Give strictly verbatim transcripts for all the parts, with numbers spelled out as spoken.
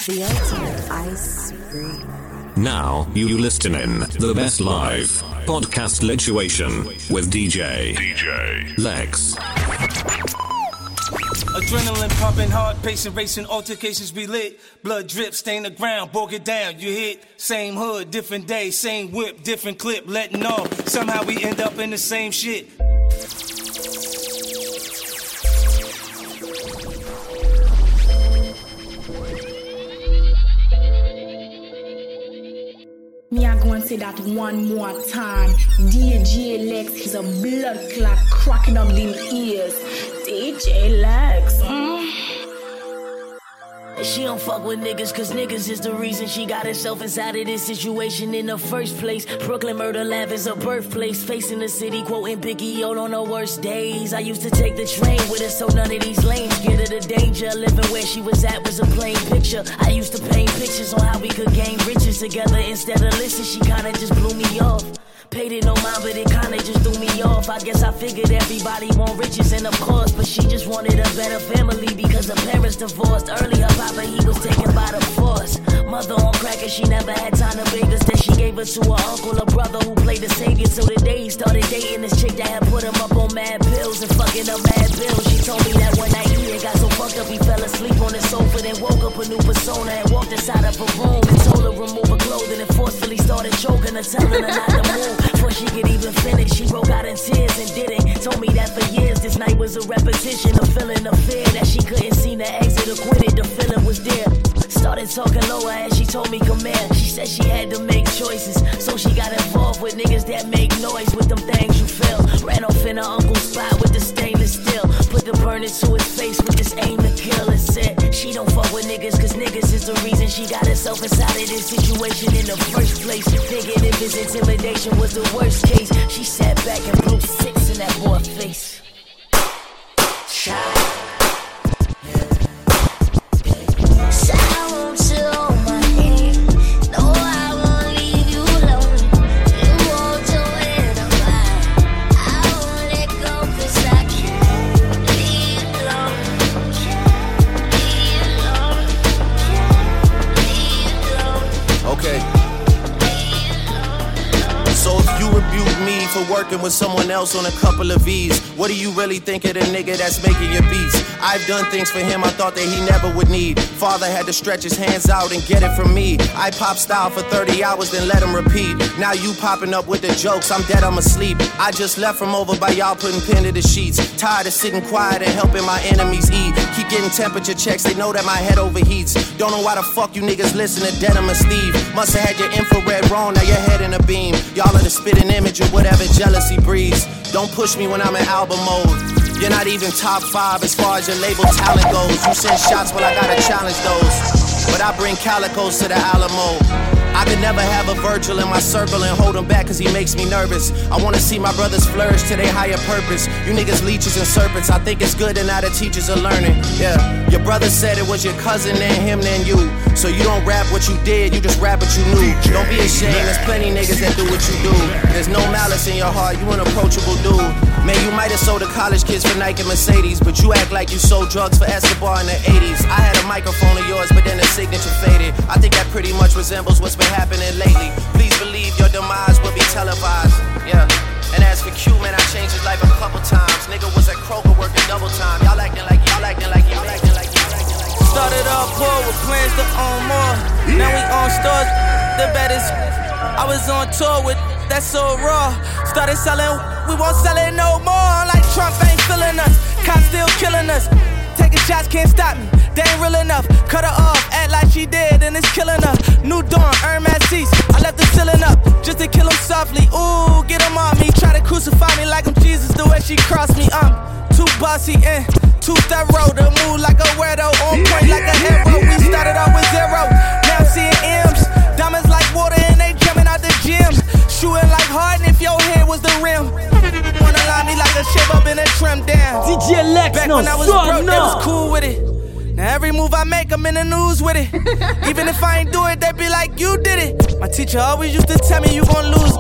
The ultimate ice cream. Now you listen in the best live podcast lituation with D J D J Lex. Adrenaline pumping, heart pacing, racing, altercations be lit. Blood drip, stain the ground, broke it down. You hit, same hood, different day, same whip, different clip, letting off. Somehow we end up in the same shit. Me I go and say that one more time. D J Lex, he's a blood clot cracking up them ears. D J Lex, mm. She don't fuck with niggas cause niggas is the reason she got herself inside of this situation in the first place. Brooklyn Murder Lab is her birthplace. Facing the city, quoting Biggie out on her worst days. I used to take the train with her so none of these lanes get her the danger. Living where she was at was a plain picture. I used to paint pictures on how we could gain riches together. Instead of listen, she kinda just blew me off. Paid it no mind, but it kinda just threw me off. I guess I figured everybody want riches and of course, but she just wanted a better family because her parents divorced early. Her papa, he was taken by the force. Mother on crack and she never had time to beg us. Then she gave her to her uncle, a brother who played the savior. So the day he started dating this chick that had put him up on mad pills and fucking up mad bills. She told me that one night he had got so fucked up he fell asleep on the sofa. Then woke up a new persona and walked inside of her room and told her remove her clothing and forcefully started choking her, telling her not to move. Before she could even finish, she broke out in tears and didn't. Told me that for years this night was a repetition of feeling of fear, that she couldn't see the exit or quit it, the feeling was there. Started talking lower as she told me come here. She said she had to make choices, so she got involved with niggas that make noise with them things you feel. Ran off in her uncle's spot with the stainless steel, put the burner to his face with this aim to kill, and said she don't fuck with niggas cause niggas is the reason she got herself inside of this situation in the first place. Thinking if his intimidation was the worst case, she sat back and blew six in that boy's face. Shot. For working with someone else on a couple of V's, what do you really think of the nigga that's making your beats? I've done things for him I thought that he never would need. Father had to stretch his hands out and get it from me. I pop style for thirty hours, then let him repeat. Now you popping up with the jokes, I'm dead, I'm asleep. I just left from over by y'all putting pen to the sheets. Tired of sitting quiet and helping my enemies eat. Keep getting temperature checks, they know that my head overheats. Don't know why the fuck you niggas listen to Denim and Steve. Must have had your infrared wrong, now your head in a beam. Y'all are the spitting image of whatever jealousy breeds. Don't push me when I'm in album mode. You're not even top five as far as your label talent goes. You send shots, well I gotta challenge those. But I bring calicos to the Alamo. I could never have a Virgil in my circle and hold him back cause he makes me nervous. I wanna see my brothers flourish to their higher purpose. You niggas leeches and serpents, I think it's good and now the teachers are learning. Yeah, your brother said it was your cousin and him then you. So you don't rap what you did, you just rap what you knew. Don't be ashamed, there's plenty niggas that do what you do. There's no malice in your heart, you an approachable dude. Man, you might have sold the college kids for Nike Mercedes, but you act like you sold drugs for Escobar in the eighties. I had a microphone of yours, but then the signature faded. I think that pretty much resembles what's been happening lately. Please believe your demise will be televised. Yeah. And as for Q, man, I changed his life a couple times. Nigga was at Kroger working double time. Y'all acting like y'all acting like y'all acting like y'all acting like. Started off poor with plans to own more. Now we own stores, the baddest. I was on tour with that so raw. Started selling, we won't sell it no more. Like Trump ain't feeling us, cops still killing us. Taking shots can't stop me, they ain't real enough. Cut her off, act like she did, and it's killing her. New dawn, earn my seats. I left the ceiling up just to kill him softly. Ooh, get him on me. Try to crucify me like I'm Jesus. The way she crossed me, I'm too bossy and too thorough. To move like a weirdo, on point like a hero. We started off with zero, now I'm seeing M's. Diamonds like water and they jumping out the gym. Shooting like Harden if your head was the rim. Wanna lie me like a shape up in a trim down. D J Lex, back no, when I was son, broke, no. they was cool with it. Now every move I make, I'm in the news with it. Even if I ain't do it, they be like, you did it. My teacher always used to tell me you gon' lose.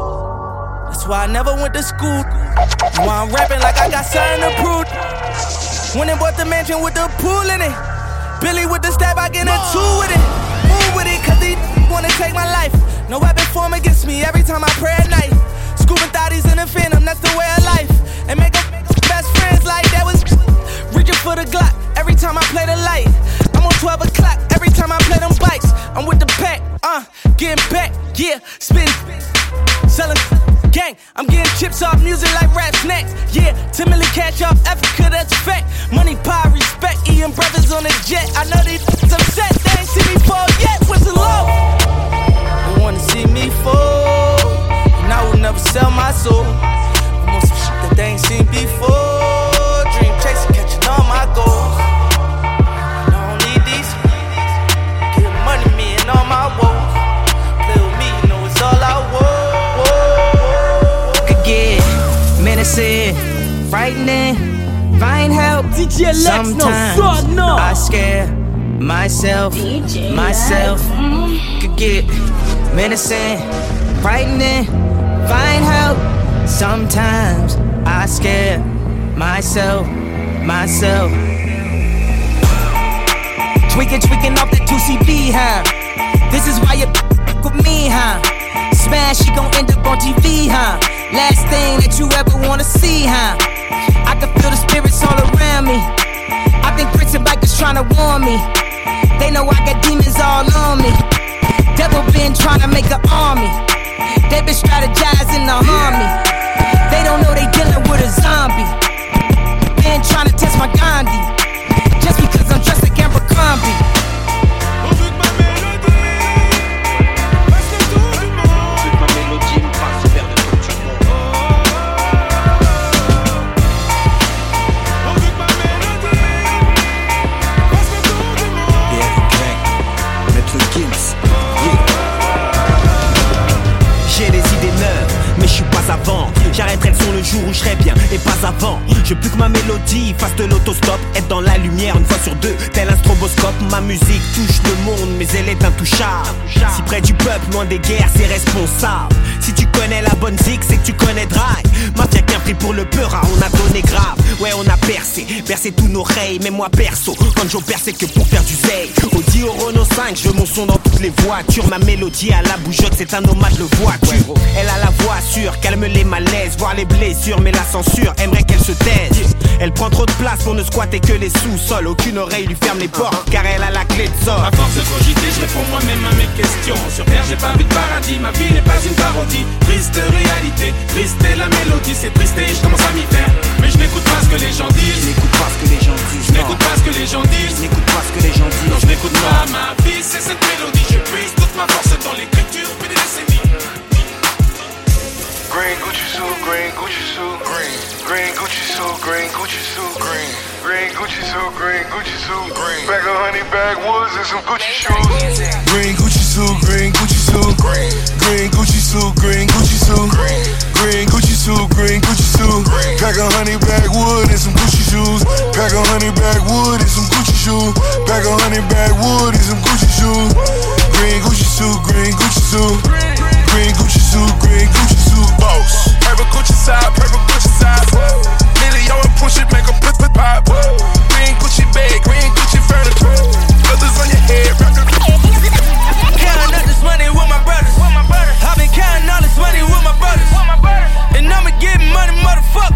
That's why I never went to school. That's why I'm rapping like I got something to prove. When they bought the mansion with the pool in it. Billy with the stab, I get a two with it. Move with it, cause these wanna take my life. No weapon form against me every time I pray at night. Scuba thotties in the phantom, that's the way of life. And make up best friends like that was reaching for the Glock every time I play the light. I'm on twelve o'clock every time I play them bikes. I'm with the pack, uh, getting back, yeah, spin, selling gang. I'm getting chips off music like rap snacks, yeah. Timidly catch off Africa, that's a fact. Money, power, respect, Ian brothers on the jet. I know these upset, they ain't see me fall yet. What's the low? They wanna see me fall, and I will never sell my soul. I'm on some shit that they ain't seen before. Dream chasing, catching all my goals. I don't need these. Get money, me and all my woes. Play with me, you know it's all I want. Could get menacing, frightening, find help. D J Lex, sometimes no, so, no. I scare myself, D J myself. Lex. Could get menacing, frightening, find help. Sometimes I scare myself, myself. Tweaking, tweaking off that two C B, huh? This is why you with me, huh? Smash, she gon' end up on T V, huh? Last thing that you ever wanna see, huh? I can feel the spirits all around me. I think Prince and Bikers tryna warn me. They know I got demons all on me. Devil been tryna make an army. They been strategizing to harm me. They don't know they dealing with a zombie. Been tryna test my Gandhi. Just because I'm dressed like Abercrombie. J'arrêterai le son le jour où je serai bien et pas avant. Je veux plus que ma mélodie fasse de l'autostop. Être dans la lumière une fois sur deux, tel un stroboscope. Ma musique touche le monde mais elle est intouchable. Si près du peuple, loin des guerres, c'est responsable. Si tu connais la bonne zik, c'est que tu connais Dry. Mafia qu'un prix pour le peur, on a donné grave. Ouais on a percé, percé tous nos reilles. Mais moi perso, quand j'opère c'est que pour faire du zèle. Audi au Renault cinq, je veux mon son dans toutes les voitures. Ma mélodie à la bougeotte, c'est un nomade le voiture. Elle a la voix sûre, calme les malaises, voir les blessures, mais la censure aimerait qu'elle se taise. Elle prend trop de place pour ne squatter que les sous-sols. Aucune oreille lui ferme les portes, car elle a la clé de sort. À force de cogiter, je réponds moi-même à mes questions. Sur terre, j'ai pas vu de paradis, ma vie n'est pas une parodie. Triste réalité, triste est la mélodie. C'est triste et je commence à m'y faire. Mais je n'écoute pas ce que les gens disent. Je n'écoute pas ce que les gens disent. Je n'écoute pas ce que les gens disent. Je n'écoute pas ce que les gens disent. Non, je n'écoute pas ma vie, c'est cette mélodie. Je puise toute ma force dans l'écriture, puis des décennies. Green Gucci suit, green Gucci suit, green. Green Gucci suit, green Gucci suit, green. Green Gucci suit, green Gucci suit, green. Bag of honey backwoods and some Gucci shoes. Green Gucci suit, green Gucci suit, green. Green Gucci suit, green Gucci suit, green. Green Gucci suit, green Gucci suit, green. Pack of honey backwood and some Gucci shoes. Pack of honey backwood and some Gucci shoes. Pack of honey backwood and some Gucci shoes. Green Gucci suit, green Gucci suit. Green Gucci suit, green Gucci suit, boss. Purple Gucci side, purple Gucci side. Lily, yo, and push it, make a pip, pip, pop. Green Gucci bag, green Gucci furniture. Feathers on your head, rock a counting up this money with my brothers. I've been counting all this money with my brothers. And I'ma get money, motherfucker.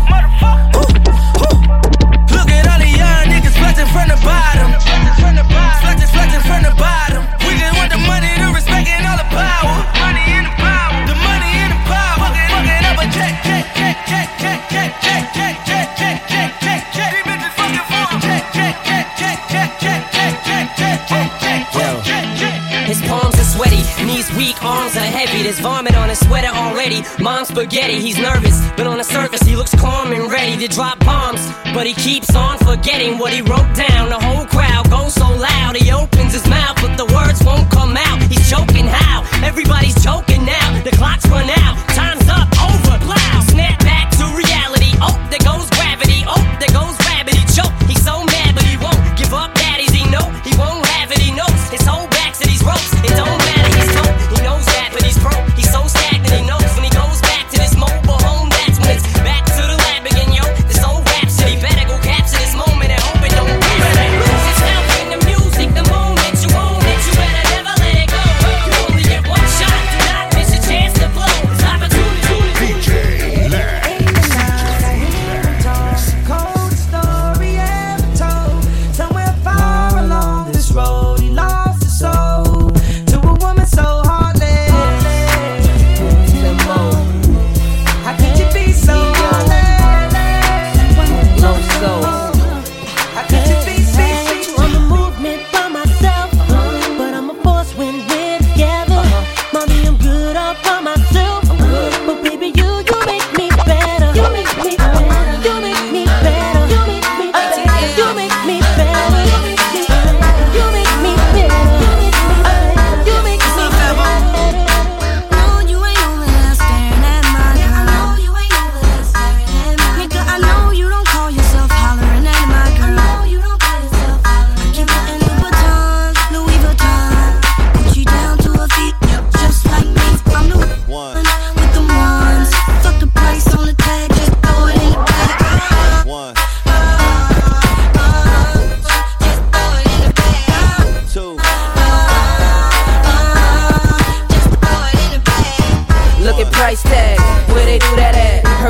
Look at all the young niggas flexing from the bottom. Flexing, flexing from the bottom. We just want the money, the respect, and all the power. Money in the power. The money in the power. Fucking up a check, check, check, check, check, check, check, check, check, check, check, check, check. These bitches fucking for them. Check, check, check, check, check, check, check, check, check, check, check, check, check. His palms are sweaty, knees weak, arms are heavy. There's vomit on his sweater already. Mom's spaghetti, he's nervous, but on the surface he looks calm and ready to drop bombs. But he keeps on forgetting what he wrote down. The whole crowd goes so loud, he opens his mouth, but the words won't come out. He's choking how? Everybody's choking now. The clock's run out, time's up, over, loud. Snap back to reality. Oh, there goes gravity. Oh, there goes gravity. Choke. He's so mad, but he won't give up. Daddies, he know he won't have it. He knows his whole back to these ropes. It don't matter. He's dope. He knows that, but he's broke. He's so stagnant. He knows when he goes back to this mobile home. That's when it's back to the lab again, yo. This old rhapsody better go capture this moment and hope it don't lose.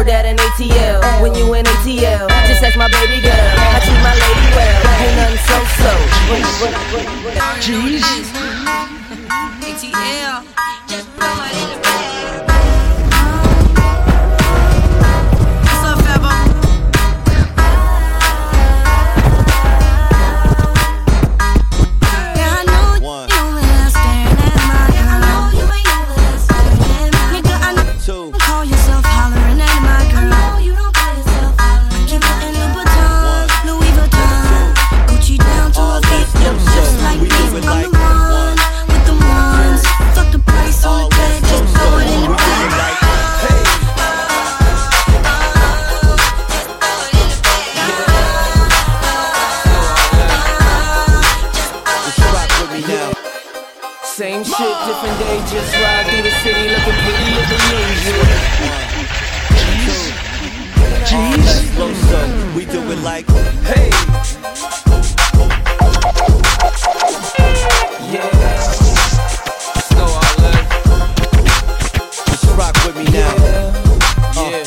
that in A T L. When you in A T L, just ask my baby girl. I treat my lady well, ain't nothing so-so. Jeez. A T L. Just throw it in the bag. What's up, Fabo? Yeah, I know you over there staring at my girl. I know you ain't over there staring at my nigga. I know you call yourself hollering at my girl. I know you don't call yourself hollering. I keep it in Louboutin, Louis Vuitton, Gucci down to her feet, just like me. I'm the one with the ones. Fuck the price on the tag, just throw it in the bag. Same shit, different day, just ride through the city looking pretty as the usual. Jeez. Slow so we do it like, hey. Yeah. So I live. Just rock with me now. Yeah.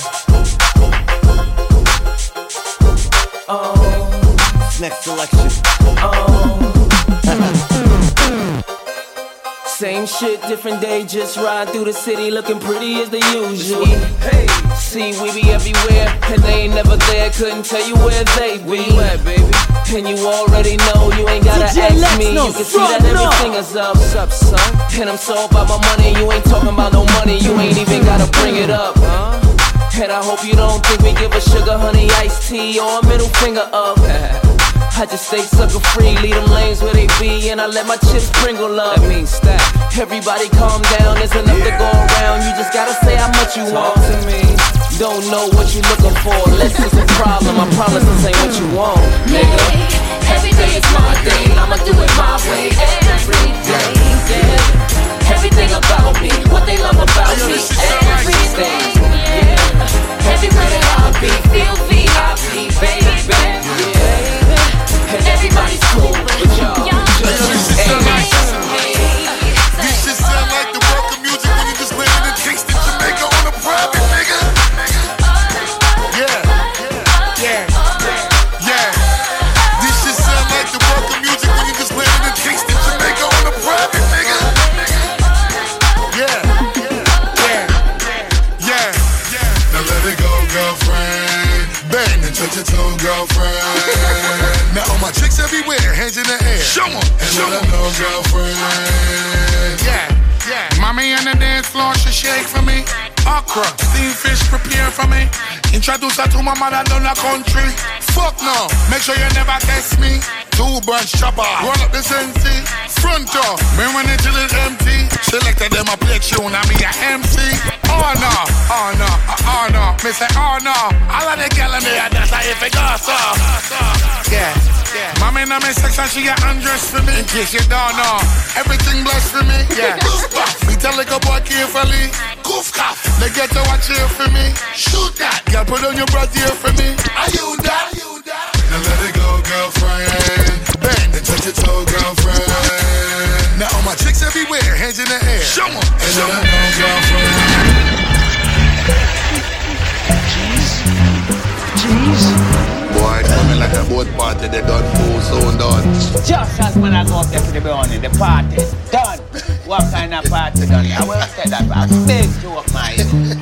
Uh. Oh. Next selection. Oh. Same shit, different day, just ride through the city looking pretty as the usual. Hey, see, we be everywhere, and they ain't never there, couldn't tell you where they be. Where you at, baby? And you already know, you ain't gotta D J ask me, no, you can see that everything is up, up, son. And I'm so about my money, you ain't talking about no money, you ain't even gotta bring it up, huh? And I hope you don't think we give a sugar, honey, iced tea, or a middle finger up. I just stay sucker free, leave them lanes where they be, and I let my chips sprinkle up. That means stack. Everybody calm down, there's enough to go around. You just gotta say how much you want to me. Don't know what you looking for, less is a problem. I promise this ain't what you want, nigga. Every day is my day, I'ma do it my way. Every day, yeah. Everything about me, what they love about me. Every day, yeah. Everywhere that I be, feel V I P, baby, yeah. And everybody's cool with y'all. Just hey, this shit sound like the welcome music when you just landed in Kingston, Jamaica on a private, nigga. Yeah, yeah, yeah. This shit sound like the welcome music when you just landed in Kingston, Jamaica on a private, nigga. Yeah, yeah, yeah, yeah. Now let it go, girlfriend. Bang and touch your toe, girlfriend. Now all my chicks everywhere, hands in the air. Show 'em, and show 'em. Let 'em know, girlfriend. Yeah, yeah. Mommy on the dance floor, she shake for me. Okra, steamed fish, prepare for me. Introduce her to my mother down the country. Fuck no, make sure you never test me. Two bunch chopper, roll up the sensei. Front door, me run it till it's empty. Selected them a play tune, I me a M C. Oh no, oh no, oh no. Me say oh no, all of the gal in there, that's how if it goes so. Yeah, yeah. Mommy in my section, she got undressed for me. In case you don't know, everything blessed for me. Yeah. Me tell like a boy carefully. Goof cough. They get to watch here for me. Shoot that. Girl, put on your breath here for me. Are you that? Now let it go, girlfriend. Bang and touch your toe, girlfriend. Now all my chicks everywhere, hands in the air. Show 'em, and show 'em, know, girlfriend. Jeez, jeez. Boy, coming like a boat party, they done full soon done. Just as when I go up there to the building, the party done. What kind of party done? I will say that a big two of mine.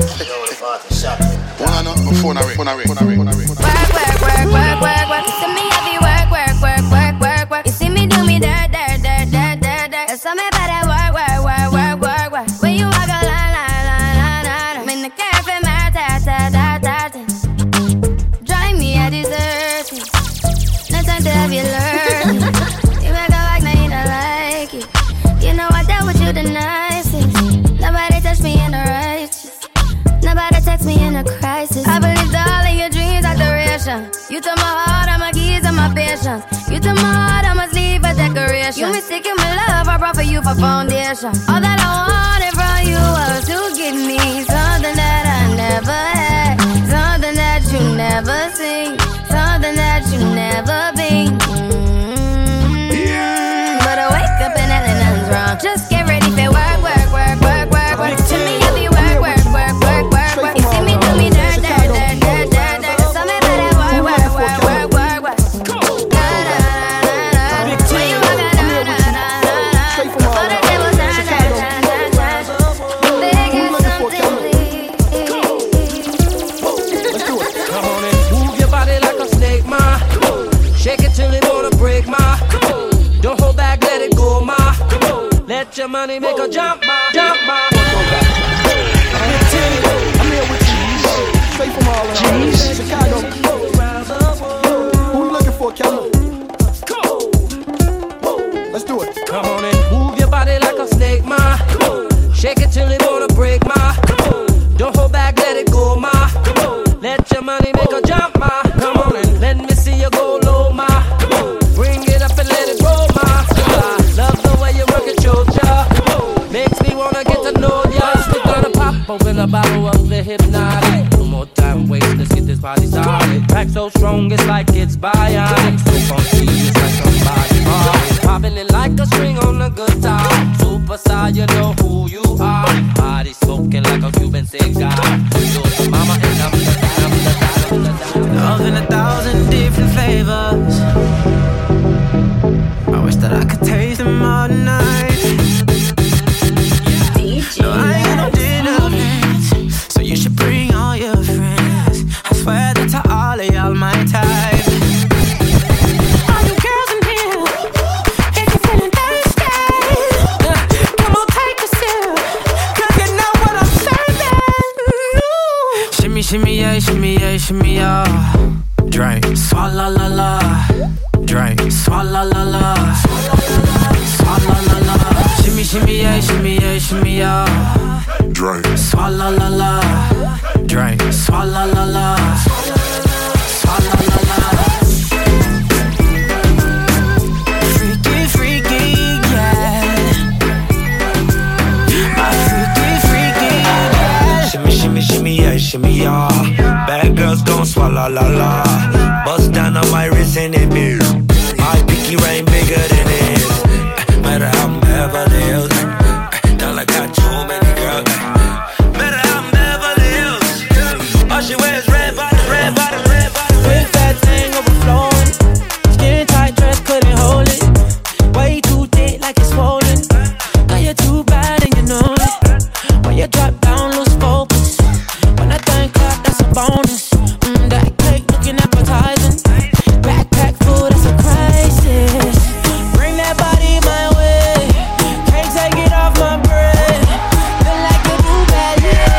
One on the phone away, phone away, phone away, phone away. Work, work, work, work, work, work. You see me heavy work, work, work, work, work, work. You see me do me dirt, dirt, dirt, dirt, dirt, dirt. There's something about that work, work, work, work, work, work. When you walk a line, line, line, line, line. I'm in the cafe, my ta, ta, ta, ta, ta. Drive me a dessert. No time to have you lurking. You make a like, now you don't like it. You know I dealt with you the nicest. Nobody touched me in the righteous. Nobody text me in a crisis. I believed all of your dreams are duration. You took my heart, all my keys, and my patience. You took my heart, I must leave a decoration. You mistaken my love, I brought for you for foundation. All that I wanted from you was to give me something that I never had, something that you never seen, something that you never been. Mm-hmm. Yeah. But I wake up and nothing's wrong. Just get ready for work, work, work, work, work, work. To me, you be work, work, work, work, work, work. You see me do me dirt, dirt, dirt, Let your money make a jump, ma, jump, ma. I'm here with you, straight from Harlem, Chicago. Who you looking for, Kelly? Let's do it. Come on and move your body like a snake, ma. Shake it till it wanna break, ma. Don't hold back, let it go, ma. Let your money make a jump, ma. Come on and let me see you go low, ma. Bring it up and let it roll, ma. I love the way you work it, Georgia. Makes me wanna get to know ya. We're gonna pop open a bottle of the hypnotic. No more time waste, let's get this party started. Pack so strong, it's like it's bionic. So funky, it's like somebody party. Popping it like a string on a guitar. Superstar, you know who you are. Body smoking like a Cuban cigar. You're the mama and I'm the dad, I'm the dad, I'm the dad. Love in a thousand different flavors. I wish that I could taste them all night. No, I ain't no dinner plans, so you should bring all your friends. I swear that to all of y'all my type. All you girls in here, if you're feeling thirsty, come on, take a sip, 'cause you know what I'm serving. Shimmy, shimmy, yeah, shimmy, yeah, shimmy, yeah. Drink, swalla la la. Drink, swalla la la. Swalla la la. Shimmy, shimmy, yeah, shimmy, yeah, shimmy, yeah. Drink, swalla la la. Drink, swalla la la. Swalla la la. Freaky, freaky, yeah. My freaky, freaky, yeah. Shimmy, shimmy, shimmy, yeah, shimmy, yeah. Bad girls gon' swalla la la. Bust down on my wrist and it be. My pinky ring bigger than it. Matter how I'm Beverly Hills. Girl, I got too many girls. Matter how I'm Beverly Hills. All she wears red bottoms, red bottoms, red bottoms. Big fat thing overflowing. Skin tight dress couldn't hold it. Way too thick like it's swollen. Now you're too bad and you know it. When you drop down, lose focus. When I think clap, that's a bonus. Mm, that cake looking appetizing. Backpack food, that's a crisis. Bring that body my way. Can't take it off my brain. Feel like you do bad,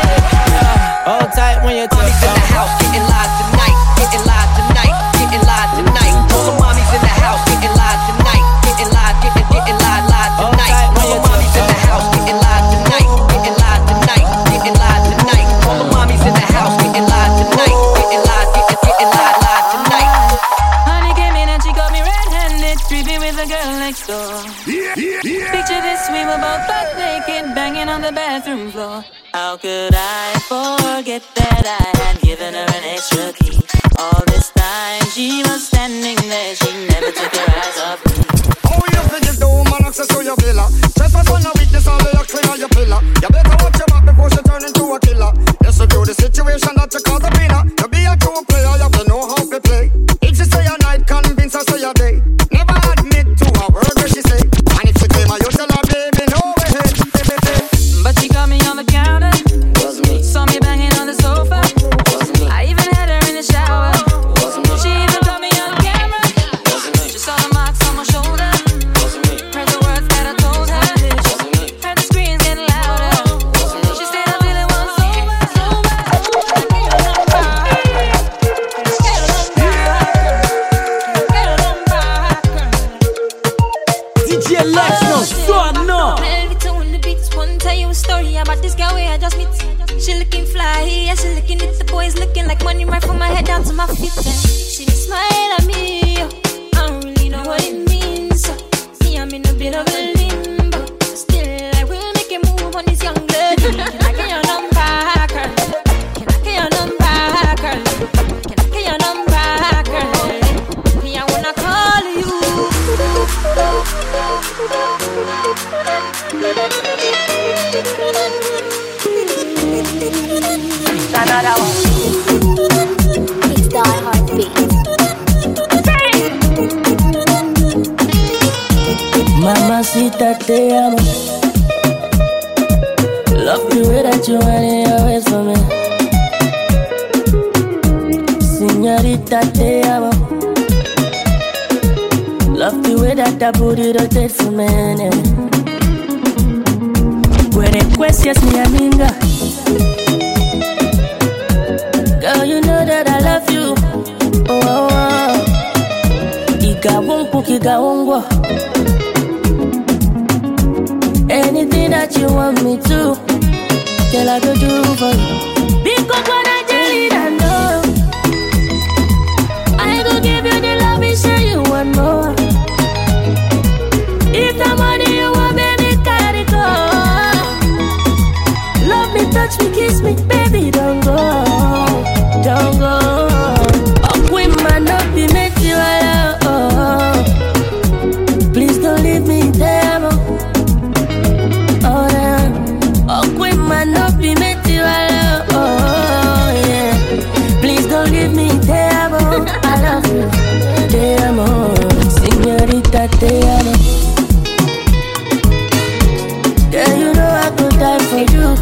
yeah. Hold tight when you touch in the house, getting live tonight, getting live tonight, getting live tonight. All the mommies in the house, getting live tonight, getting live, getting, getting live, live tonight. All the mommies in the house, getting live tonight, getting live tonight, getting live tonight. All the mommies in the house, getting live tonight, getting live, getting, getting live, live tonight. Honey came in and she got me red-handed, creepy with the girl next door. Yeah, yeah, yeah. Picture this, we were both butt naked, banging on the bathroom floor. How could I forget that I had given her an extra key? All this time she was standing there, she never took her eyes off me. Oh, you think you do, man, access to your villa. Trespass on a weakness, all the clean on your pillar. You better watch your back before she turn into a killer. Yes, you do the situation that you call the winner. To be a true player, you have to know how to play. If she say a night, convince her say a day. Never admit to a word where she say. And if she claim her, you tell her, baby, no way. But she got me on the counter, saw me banging on the sofa. I even had her in the shower. She even got me on camera. She saw the marks on my shoulder. Heard the words that I told her. Heard the screams getting louder. She said I really want sober, sober. D J Lex, no, swag, no. Tell you a story about this girl where I just meet. She looking fly, yeah, she looking at the boys looking like money right from my head down to my feet. Yeah. She just smile at me, I don't really know what it means. So, see, I'm in a bit of a limbo. Still, I will make a move on this young lady. Can I get your number, girl? Can I get your number, girl? Can I get your number, girl? Me, I wanna call you. Another one. It's Die Heartbeat. Mamacita, te amo. Love the way that you want it always for me. Señorita, te amo. Love the way that that booty rotate for me. Puede cuestias mi amiga. Girl, you know that I love you. Oh, oh, oh. Iga wonku, iga wongwa. Anything that you want me to, girl, I go do for you. Because when I tell you that no, I go give you the love and show you one more. If the money you want, baby, carry go. Love me, touch me, kiss me, baby, don't go, don't go. Oh, queen man, not be made you alone. Please don't leave me there, oh yeah. Oh, queen man, not be made you alone. Oh yeah. Please don't leave me there, I love you, te amo, señorita, te amo. Yeah, you know I could die for you.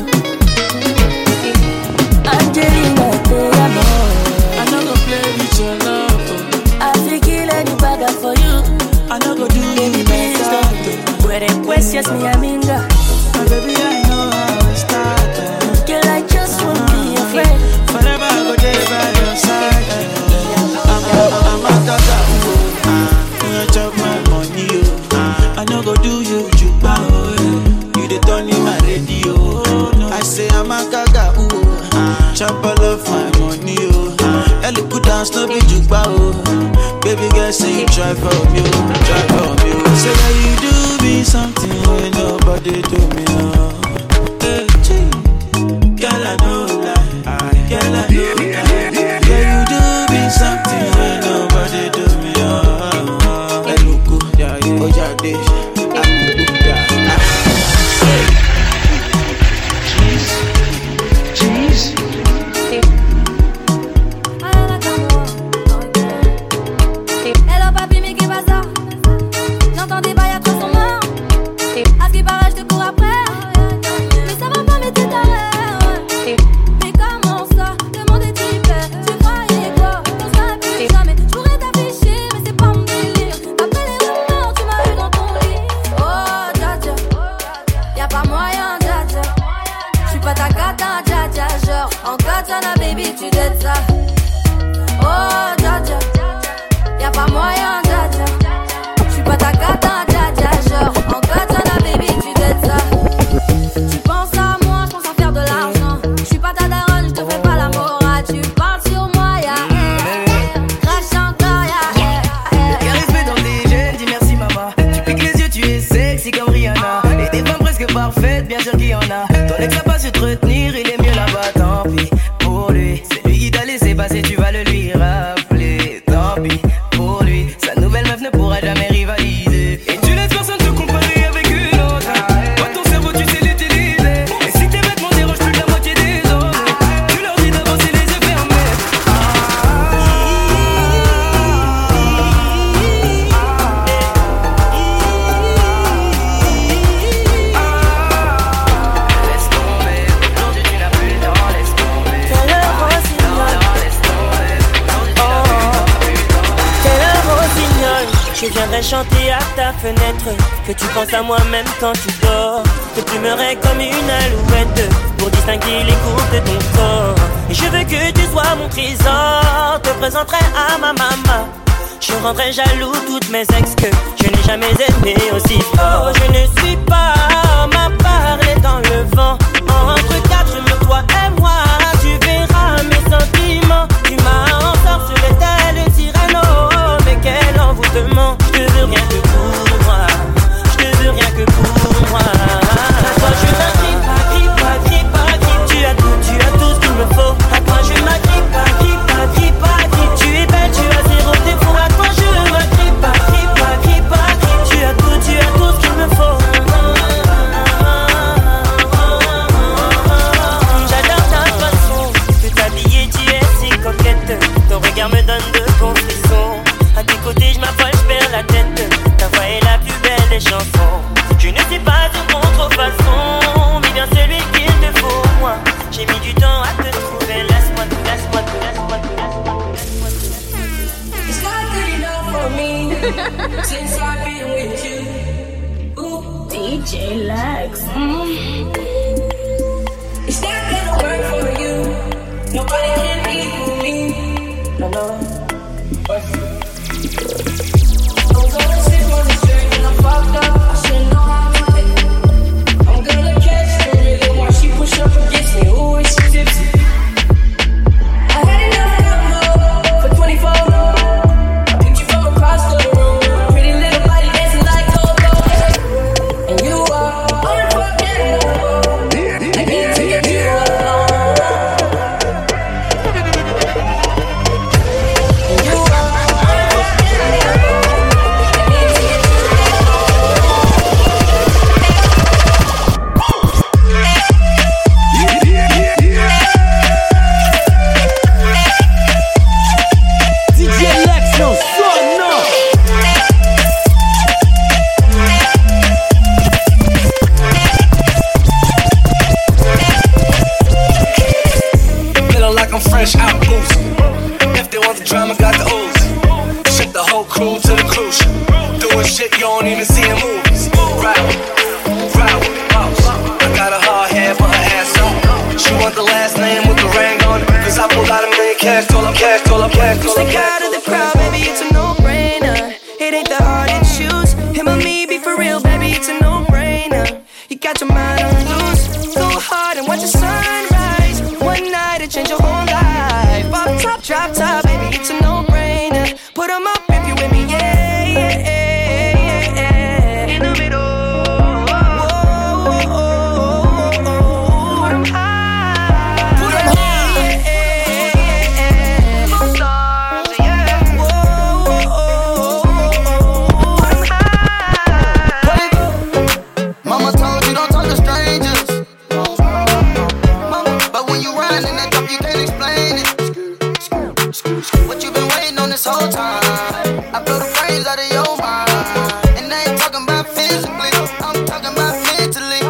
Angelina, te amo. I no go play with your love. I feel kill any bagger for you. I no go do any better. Puede cuestias mi amiga. My baby, I know how I started. Girl, I just want to be your friend. Forever I go there by your side. I'm a, I'm a gaga, oh. You chop my money, oh. I no go do you juba, oh. You the turn in my radio. I say I'm a gaga, oh. Chop all of my money, oh. Ellie put down no be juba, oh. Baby girl, say you try for me, oh. Try for me, oh. Say that you do me something when nobody do me, oh. Hey, gee. Girl, I know lie. Girl, I know lie. Girl, you do me something when nobody do me, oh. Hey, look good, yeah, yeah. Oh, yeah, this. I'm good, yeah. Cheese. Cheese. Hello papi, mais qu'est-ce que ça? J'entends des bails à toi son mort. À ce qui paraît, je te cours après. Mais ça va pas, mais t'es taré. Mais comment ça? Demande et tu fais. Tu croyais quoi? On serait plus jamais. Je pourrais t'afficher, mais c'est pas mon délire. Après les rumeurs, tu m'as eu dans ton lit. Oh, dja dja. Y'a pas moyen, dja dja. J'suis pas ta cata, dja dja. Genre, en katana, baby, tu dettes ça. Oh, dja dja. Y'a pas moyen, dja dja. J'suis pas ta cata, dja dja. Genre, en katana, baby, tu dettes ça. Tu penses à moi, j'pense à faire de l'argent. J'suis pas ta daronne, j'te fais pas la morale. Tu parles sur moi, y'a eh, crache encore, y'a eh, eh. Y'a respect dans tes gènes, dis merci maman. Tu piques les yeux, tu es sexy comme Rihanna. Et des femmes presque parfaites, bien sûr qu'il y en a. Ton ex a pas su te retenir, il est mieux là-bas, tant pis pour lui. C'est lui qui t'a laissé passer, tu vas le lui rappeler. Tant pis pour lui, sa nouvelle meuf ne pourra jamais rivaliser. Et tu laisses personne te comparer avec une autre. Toi ton cerveau tu sais l'utiliser. Et si tes vêtements dérangent plus de la moitié des autres, tu leur dis d'avancer les yeux fermés. Laisse tomber, aujourd'hui tu n'as plus le temps, laisse tomber. Quelle heure au signal? Quelle heure au signal? Je viendrai chanter à ta fenêtre, que tu penses à moi même quand tu dors, que tu me raies comme une alouette pour distinguer les coups de ton corps. Et je veux que tu sois mon trésor, te présenterai à ma maman. Je rendrai jaloux toutes mes ex que je n'ai jamais aimé aussi fort. Je ne suis pas ma parler dans le vent. Entre quatre murs, toi et moi, tu verras mes sentiments. Tu m'as ensorcelé tel une sirène, oh, mais quel envoûtement. Je te veux rien que pour moi, je te veux rien que pour moi. À toi je m'agrippe, agrippe, agrippe, agrippe. Tu as tout, tu as tout ce qu'il me faut. À toi je m'agrippe, agrippe, agrippe, agrippe. Tu es belle, tu as zéro défaut. À toi je m'agrippe, agrippe, agrippe, agrippe. Tu as tout, tu as tout ce qu'il me faut. J'adore ta façon de t'habiller, tu es si coquette. Ton regard me donne de bons frissons. À tes côtés je m'appelle, je perds la tête. Ta voix est la plus belle des chansons. Je ne suis pas une contrefaçon, mais bien celui qu'il te faut, moi. J'ai mis du temps à te trouver. Laisse-moi tout, laisse-moi tout, laisse-moi tout, laisse-moi tout. It's not good enough for me since I've been with you. Ooh, D D J Lex. Mm. It's not gonna work for you. Nobody can equal me. No, no. I'm gonna sip on the straight and I'm fucked up. I shouldn't know how to play. I'm gonna catch the rhythm while she push up against me. Ooh, is she tipsy? I had enough combo for twenty-four. I picked you from across the room. Pretty little body dancing like go-go. And you are unforgettable. I need to get you alone. And you are D J Lex, no son, no. Feeling like I'm fresh out oozing. If they want the drama, got the ooze. Ship the whole crew to the cruise ship. Doing shit you don't even see in movies. Right, right with me, boss. I got a hard head, but her ass on. She want the last name with the ring on it. Cause I pulled out a million cash, told her cash, told her cash, told her Stick cash. out of the crowd, baby, it's a no-brainer. It ain't that hard to choose. Him or me, be for real, baby, it's a no-brainer. You got your mind on loose. Go hard and watch the sunrise. One night, it change your whole life. Pop top, drop top, baby, it's a no-brainer. Put 'em up if you with me, yeah, yeah, yeah, yeah, yeah. In the middle. Whoa, whoa, whoa, whoa. Put 'em high. Put 'em high. Yeah, yeah, yeah, yeah. Both stars, yeah. Whoa, whoa, whoa, whoa. Put 'em high. Mama told you don't talk to strangers. But when you run in that drop, you can't explain it. What you been waiting on this whole time? I blow the brains out of your mind. And I ain't talking about physically, I'm talking about mentally.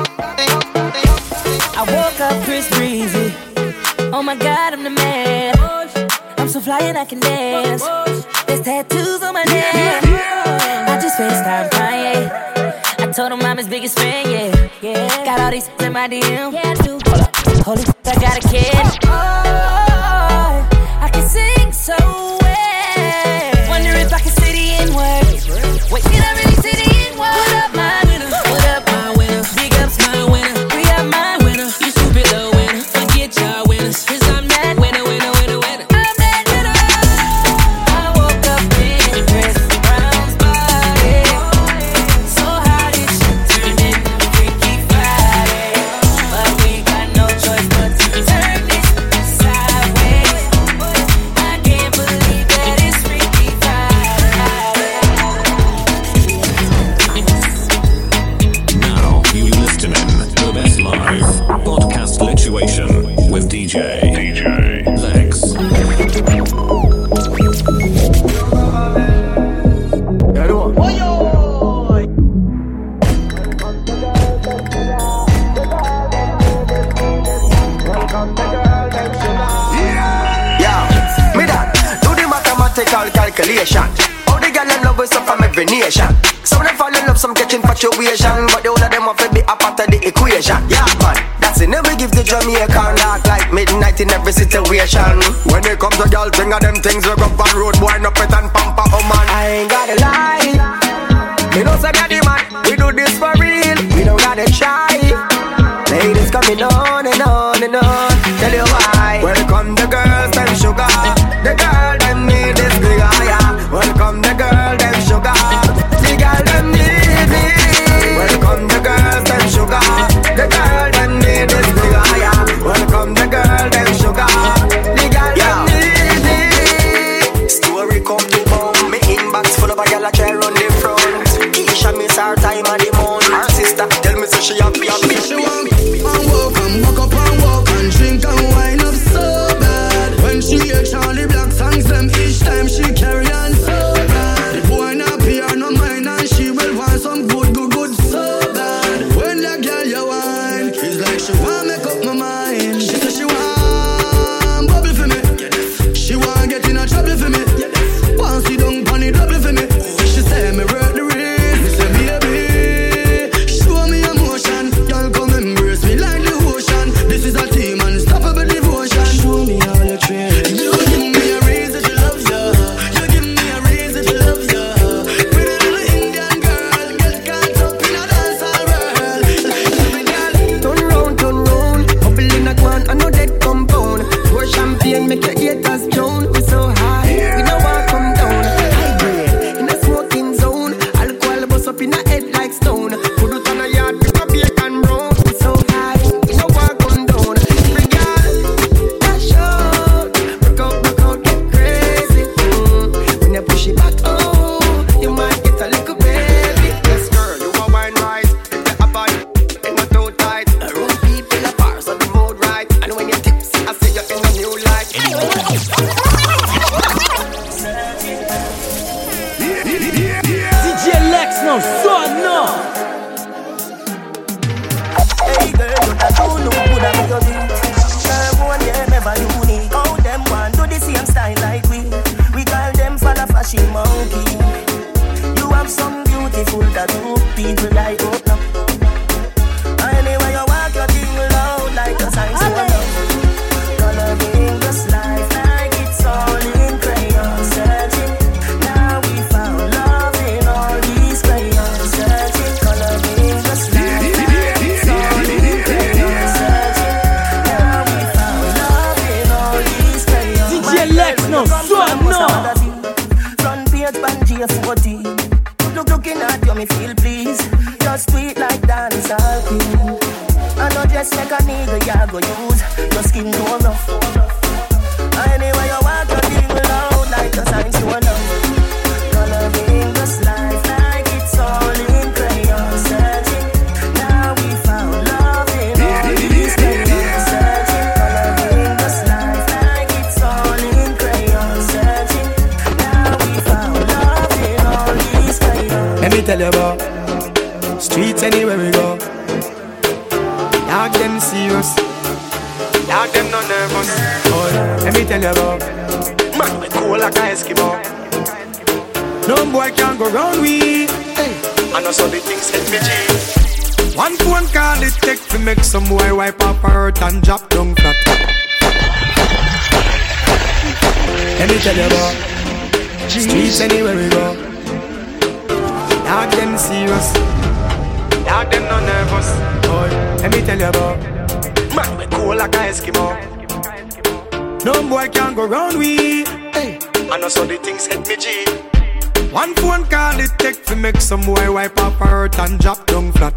I woke up Chris Breezy. Oh my God, I'm the man. I'm so fly and I can dance. There's tattoos on my neck. I just FaceTime Kanye. I told him I'm his biggest fan, yeah. Yeah. Got all these in my D M. Yeah, I do. Hold up. Holy f- I got a kid. Oh, I can sing so well. Wonder if I can say the N-word. Wait, can I really say the N-word? What up, my winner? What up, my winner? Big ups, my winner. We are my winner. You stupid little winner. Forget y'all winners. Cause I'm that winner, winner, winner, winner. I'm that winner. I woke up in Chris Brown's body. So how did she turn into Freaky Friday? But we got no choice but to turn this sideways. I can't believe that it's Freaky Friday. Now you listening the best live podcast lituation with D J D J Lex. Yeah, me that do the mathematical calculation. All the girl them love with stuff from every nation. Some of them fall in love, some catch infatuation, but the whole of them have to be a part of the equation. Yeah, man, that's it. Never give the Jamaican dark like midnight in every situation. When it comes to girl, thing of them things we go on road, boy, no pet and pamper, oh man. I ain't gotta lie. Me know say the man, we do this for real. We don't gotta try. Ladies coming on and on and on. Tell you why. Welcome the girls, them sugar. The girl them need this bigger, yeah. Welcome the girl, them sugar. The girl them need me. Welcome the girls, them sugar. The girl them need this bigger, yeah. Welcome the girl, them sugar. The girl them need me. Story come to home. Me inbox full of a girl I try run the front. Keisha miss her time and the month. Her sister tell me say she happy and beat me. And walk and walk up and walk and drink and wine up so bad. When she hear Charlie Black songs, them each time she carry on so bad. The boy not pay her no mind and she will want some good, good, good so bad. When that girl you wine, it's like she want make up my mind. She say she want bubble for me. She want get in a trouble for me. Want sit down pon the double for me. She say me work the race. Me say baby, show me head like stone. Put it on a yard, pick a bacon brown. So high, you know what going down. Every girl, dash out, rock out, rock out, get crazy. Mm. When you push it back, oh, you might get a little baby. Yes, girl, you a wine right. If you have body, it's not too tight. Room people apart, so the mood right. And when you tips, I say you're in a new light. D J Lex, no son, no. Hey girl, you not do no good at your beat. Girl, one day never unique. How them want do the same style like we? We call them for the fashion monkey. You have some beautiful tattoo, people like open up. Anyway you walk your thing loud like a sign to a love. Coloring this life like it's all in crayon. Searching, now we found love in all these crayons. Searching, coloring this life like it's all in crayon. Searching, now we found love in all these crayons. D J Lex, no son, no. Front page pan J forty. Look, looking at you, me feel please. Just sweet like dancehall queen. I know just like a nigga, ya go use your skin too rough. Anyway, you walk your thing loud like a sign to a love. Coloring this life like it's all in crayon. Searching, now we found love in all these crayons. Searching, coloring this life like it's all in crayon. Searching, now we found love in all these crayons. Let me tell you about streets anywhere we go. Dog them serious, dog them not nervous. Oh, let me tell you about man we cool like a Eskimo. No boy can go round we. Hey, I know so the things hit me G. One phone call it take to make some boy wipe up her hurt and drop down flat. Let me tell you about streets anywhere we go. Dog them serious, dog them not nervous. Boy, let me tell you about man we cool like a Eskimo. No boy can go round we. Hey, I know so the things hit me G. One phone call it take to make some boy wipe up her hurt and drop down flat.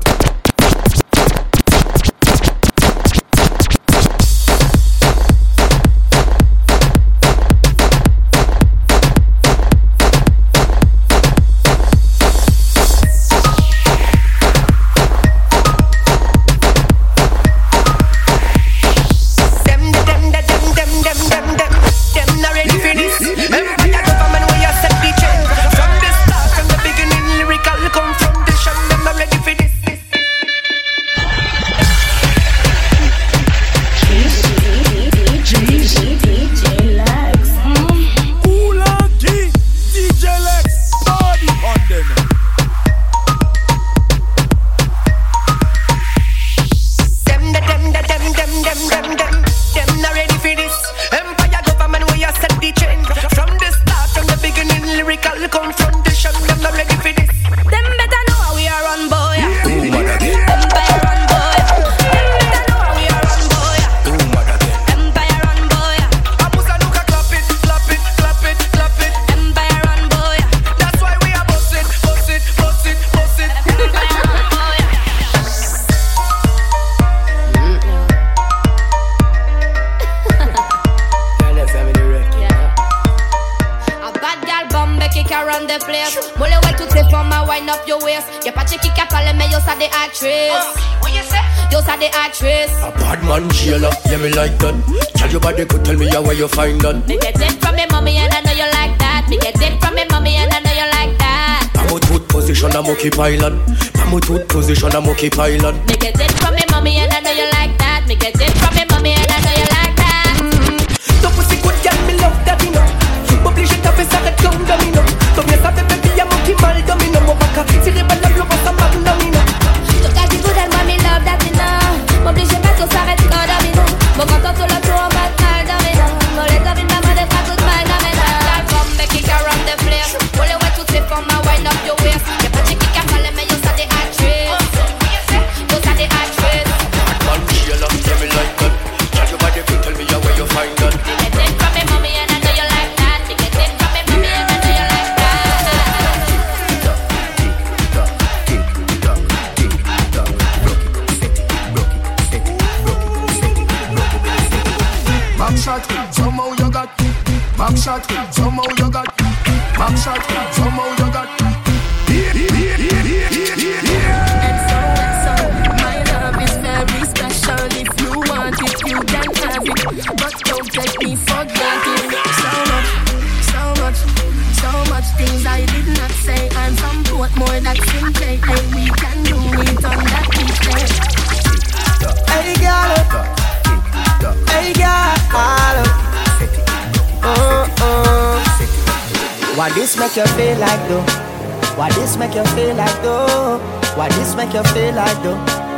You find that. Me get it from me mommy and I know you like that. Me get it from me mommy and I know you like that. Pamo tooth position a monkey pilot. Pamo tooth position a monkey pilot. Me get it from me mommy and I know you like that. Me get it from me mommy and I know you like that. Ton pussy good girl, me love that you know. Obligé de taper ça red comme domino. Comme y'a ça fait baby y'a mon qui mal domino. Mon baka, tiré par la bloc on s'en bat domino. Tout cas du coup d'elle moi me love that you know. Obligé pas tout s'arrête comme domino. Mon quand on le tour on bat mal domino. back shot, somehow you got. Back shot, somehow you got. Yeah, yeah, yeah, yeah, yeah, yeah, yeah. And so, and so, my love is very special. If you want it, you can have it. But don't take me for granted. So much, so much, so much things I did not say. I'm from Portmore, that's in play. Hey, we can do it on that beach day. Hey, girl. Hey, girl. Uh, uh. Why this make you feel like though? Why this make you feel like though? Why this make you feel like though?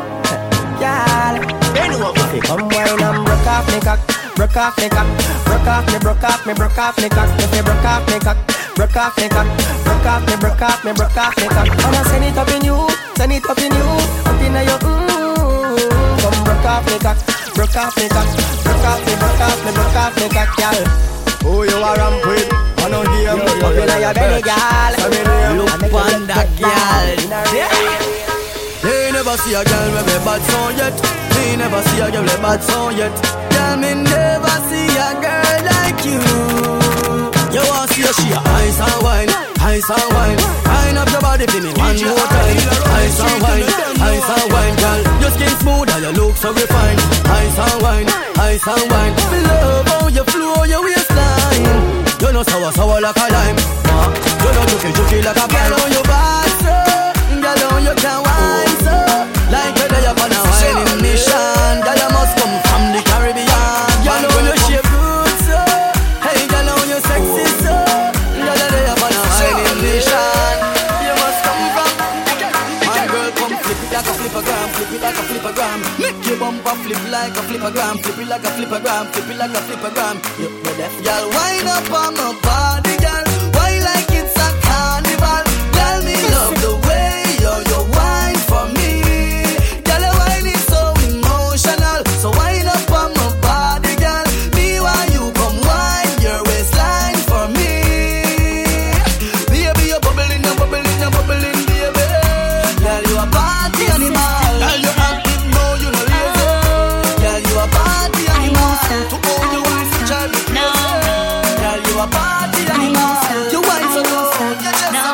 Girl, if you come wine and broke off me cock, broke off me cock, broke off me, broke off me, broke off me cock. If you broke off me cock, broke off me cock, broke off me, broke off me, broke off me cock. Wanna send it up in you, send it up in you, up in your mmm. Come broke off me cock, broke off me cock, broke off me, broke off me, broke off me cock, girl. Who you are ramp with? I don't hear me. Up in your belly, girl. Look on that girl. They never see a girl with a bad song yet. They never see a girl with a bad song yet. Girl, me never see a girl like you. You want to see a she a ice and wine, ice and wine. Wind up your body for me one more time. Ice and wine, ice and wine, girl. Your skin smooth and your look so refined. Ice and wine, ice and wine. Me love how you flow your waistline. You know sour, sour like a lime. You know juky, juky like a girl on your bad so. Girl on you can wine so. Like whether you're on a whining mission. Girl you must come from the Caribbean. Girl on you shape good so. Hey girl on you sexy so. Girl you're on a whining mission. You must come from. My girl come flip it like a flippergram, flip it like a flippergram. Make your bumper flip like a flippergram, flip it like a flippergram, flip it like a flippergram. You know that. Girl wind up on my body, girl. Why like it's a carnival? Girl me love the way you you wine for me. Girl your wine is so emotional. So wind up on my body, girl. Me why you come wine your waistline for me. Baby you bubbling, you bubbling, you bubbling, baby. Girl you a party animal. Girl you active, no you no lazy. Girl you a party animal. To all you wine to child with no. Girl you a party animal. You wine so good. You just no.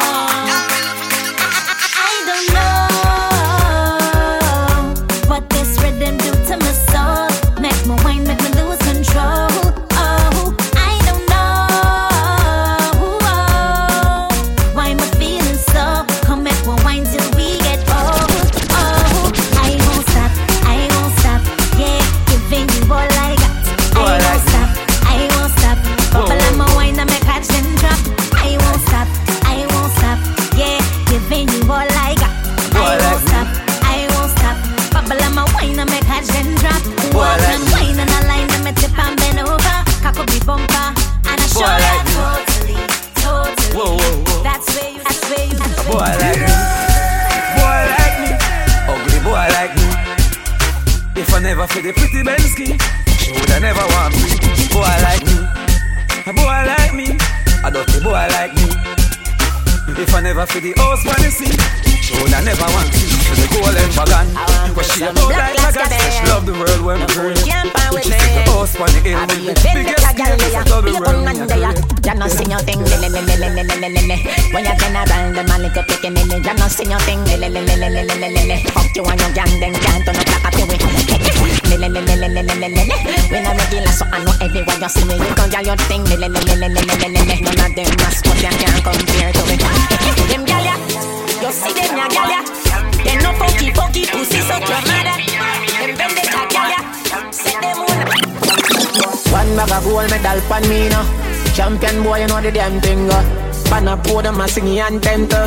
I don't know what this rhythm do to my soul. Make me wine, make me lose control. Oh, I don't know why am I feeling so. Come make me wine till we get old. Oh, I won't stop, I won't stop. Yeah, giving you all I got. I won't stop, I won't stop. Bubble on my wine and make catch and drop. I won't stop, I won't stop. Yeah, giving you all I got. I won't stop, I won't stop. Bubble on my wine and make catch and drop. Walk and wine and a line and me tip and bend over. Cock up the bumper and I show that totally, totally. Whoa, whoa, whoa. That's where you, that's where you do it. Boy like me, boy like me, ugly boy like me. If I never feel the pretty Bensky, she woulda never want me. Boy like me, a boy like me, a dirty boy like me. If I never feel the house when you see, she woulda never want me. To the golden bagan, but she a boy like a god. She love the world when we bring. When she see the house when the hill with the biggest girl, she love the world when we bring. You know sing your thing, le le le le le le le le le. When you turn around, the man little picking in it. You know sing your thing, le le le le le le le le le. Fuck you and your gang, then can't turn up like a peewee. Le le le le le le le le le. When I'm regular, so I know everywhere you see me. You can do your thing, le le le le le le le le le. None of them mascots you can't compare to it. Them gyal ya, you see them ya gyal ya. They no funky funky pussy so your mother. Them bend it a gyal ya. Set them on. One bag of gold medal pan me now. Champion boy, you know the damn thing. Uh. Pan a podium, I sing anthem to.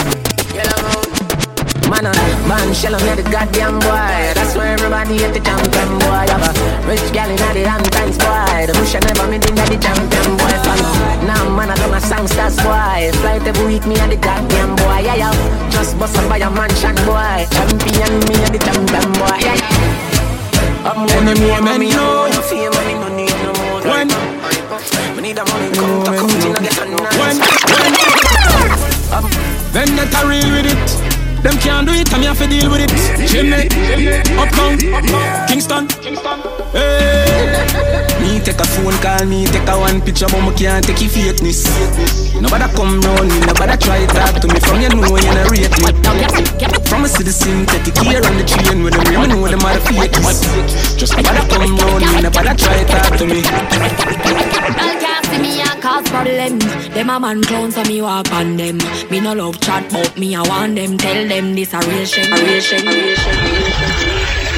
Man, uh, man, shell on the goddamn boy. That's why everybody hate the champion boy. Have a rich gal in the Hamptons boy. The bush never made in the champion boy. Now man, I don't a songsters boy. Flight every week, me and the goddamn boy. Yeah, yeah. Just bust up by a mansion boy. Champion, me and the champion boy. Yeah, yeah. I'm gonna need money, no fame, money, no need no more. When we need the money, come to come to get a nice. When them that are real with it, them can't do it, and me have to deal with it. Chimney, uptown, Kingston, hey. Me take a phone call, me take a one picture, but me can't take your fakeness. Nobody come round me, nobody try talk to me. From you know you not rate me. From a citizen, take the care on the train with them. You know them are the fakeness. Just nobody come round me, nobody try talk to me. Y'all can't see me and cause problem. Them a man clowns so me walk on them. Me no love chat but me I want them. Tell them this a real shame, a real shame, a real shame, a real shame.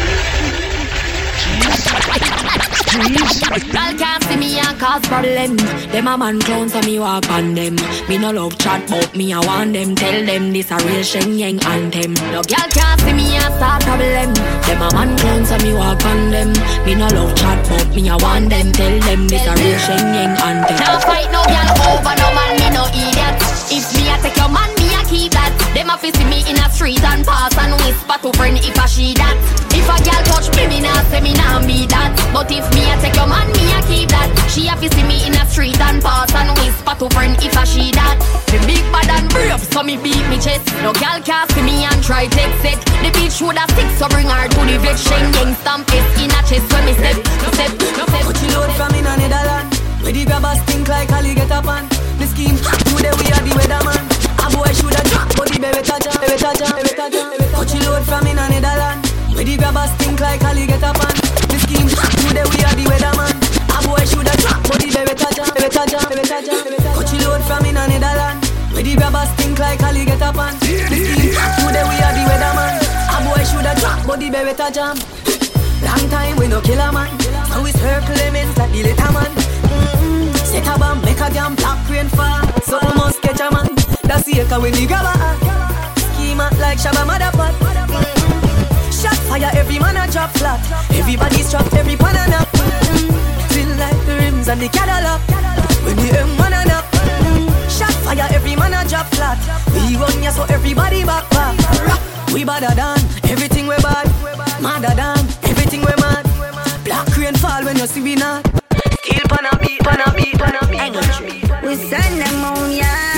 Y'all can't see me and cause problem. Them a man clowns so me walk on them. Me no love chat but me I want them. Tell them this a real Shen Yang anthem. No girl can't see me and start problem. Them a man clowns so me walk on them. Me no love chat but me I want them. Tell them this a real Shen Yang anthem. Now fight no girl over no man, me no idiot. If me a take your man, me a keep that. Them a fi see me in a street and pass and whisper to friend if a she that. If a girl touch me, me nah say me nah be that. But if me a take your man, me a keep that. She a fi see me in a street and pass and whisper to friend if a she that. The big bad and brave, so me beat me chest. No girl can't see me and try take set. The bitch woulda stick, so bring her to the vet. Shen Yang stamp it in a chest when me step, no step, no step. Put your load from in a Netherland. Where the grabbers stink like Ali get up on. The scheme, today we are the weatherman. A boy shoulda drop, but the baby touch her, baby touch her, baby touch her. Put your load from in a Netherland. Where the grabbers stink like Ali get up on. The scheme, today we are the weatherman. A boy shoulda drop, but the baby touch her, baby touch her, baby touch her. Put your load from in a Netherland. Where the grabbers stink like Ali get up on. The scheme, today we are the weatherman. A boy shoulda drop, but the baby touch her. Long time we no kill a man. Now we circle lemons like the little man. Mm-hmm. Set a bomb, make a damn black rain fall. So we must catch a man. That's the echo when the grabber. Schema like Shabba Motherpot. Mm-hmm. Shot fire, every man a drop flat. Everybody's trapped, every pan a nap. Mm-hmm. Feel like the rims and the Cadillac. When the M one a nap. Mm-hmm. Shot fire, every man a drop flat. We run ya so everybody back back. We badder than everything we bad. Madder than everything we mad. Black rain fall when you see we not. Still pan a beat, pan a beat, pan a beat. We send them on, yeah.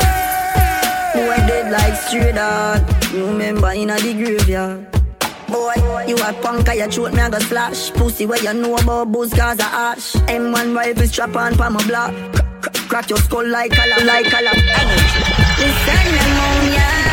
yeah. Boy dead like straight out. You remember in a the graveyard. Boy, you a punk, I throat me a go slash. Pussy where you know about booze cause a ash. M one rifle strap on pa my block. Crack your skull like a lap, like a lap. We send them on, yeah.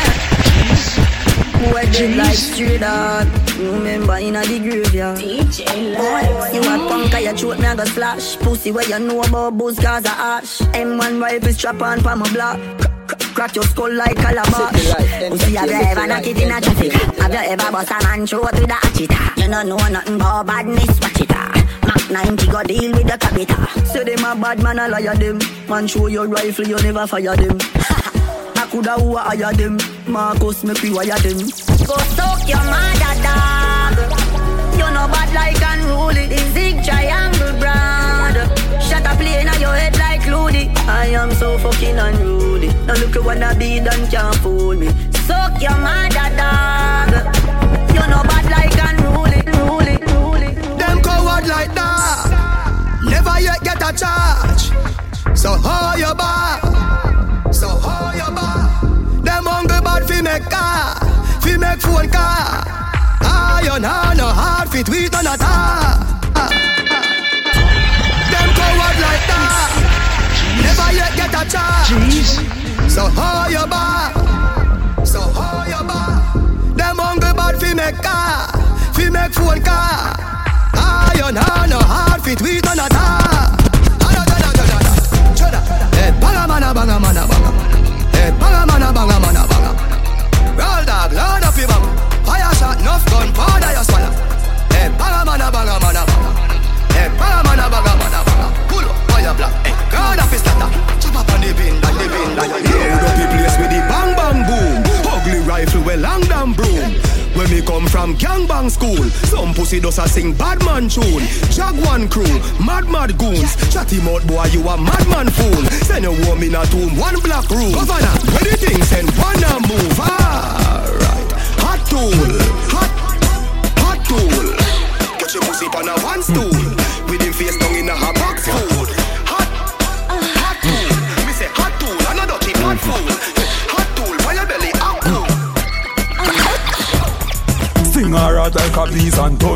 Boy dead like straight out. You remember in a the graveyard. D J Boy, you a punk, I throat me a go slash. Pussy where you know about booze cause a ash. M one rifle strap on pa my block. Crack your skull like a calabash. Pussy, have you ever knocked it in a traffic? Have you ever bust a man throat with a hatchet? You don't know nothing about badness, watch it. Mac ninety go deal with the cabita. Say them a bad man, a liar them. Man show your rifle, you never fire them. I coulda who a hire them. Marcus make we wire them. Go soak your mother dog. You know bad like unruly. The zig triangle brand. Shut up plane on your head like Looney. I am so fucking unruly. Now look you wanna be done can't fool me. Soak your mother dog. You know bad like unruly, unruly, unruly. Them coward like that. Never yet get a charge. So how you back? So how you back? Them hungry bad fi make car, fi make phone car. Iron hand no hard fit we on a tar. Them coward like that. Never yet get a charge. So how you back? So how you back? Them hungry bad fi make car, fi make phone car. Iron hand no hard fit we on a tar. Hey, banga mana banga mana banga. Hey, banga mana banga mana banga. Roll dog, load up your bang. Fire shot, enough gun, powder your swallow. Hey, banga mana banga mana banga. Hey, banga mana banga mana banga. Pull up, fire black. Hey, round up his starter. Chop up on the bin, like the bin, like the bin. Load up the place with the bang bang boom. Ugly rifle with long damn broom. When me come from gangbang school, some pussy does a sing bad man tune. Jaguan crew, mad mad goons. Chatty mouth boy, you a madman fool. Send a woman in a tomb, one black room. Governor, when the thing send one a move. Alright, hot tool, hot, hot tool. Get your pussy on a one stool. With him face down in a hot box food. Hot, hot tool. Me say hot tool, another cheap hot fool. Hot tool, why your belly up cool? Sing her out like a bees and done.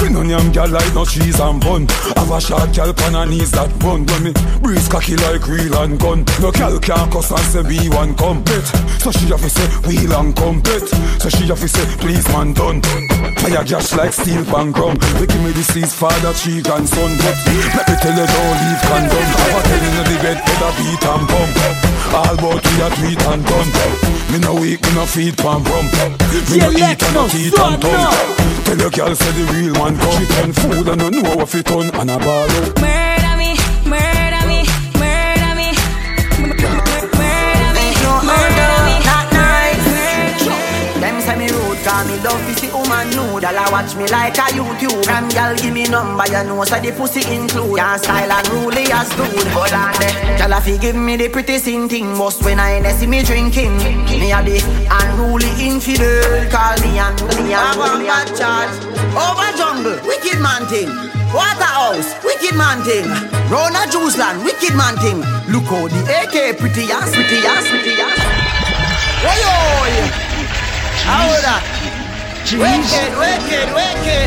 We no yam gal like no cheese and bun. Have a short gal pan her knees that bun. When me breeze cocky like real and gun. No gal can't cuss and say we one come bet. So she have to say wheel and come bet. So she have to say please man done. Fire gash like steel pan grum. They give me the seas father, cheek and son. But let me tell you don't leave condom. Have a tell in the bed better beat and bump. All about we a tweet and done. Me no weak, me no feed pan rum. Me no eat and no teeth and tongue. Tell your girl say the real man come. She turn food and no know what fit on and a ball out. Murder me, murder me, murder me, murder me, murder me, not nice. Them say me rude, cause me love to see woman nude. Y'all watch me like a YouTube. Ram y'all give me number, you know so the pussy include. Your style and ruly as dude. Hold on there, y'all fi give me the pretty sin thing. Most when I see me drinking, me a the unruly infidel. Call me unruly, unruly, bad charge. Over jungle, wicked man thing. Waterhouse, wicked man thing. Rona Juice Land, wicked man thing. Look how the A K pretty ass, pretty ass, pretty ass. Oi oi. How that? Wicked, wicked, wicked.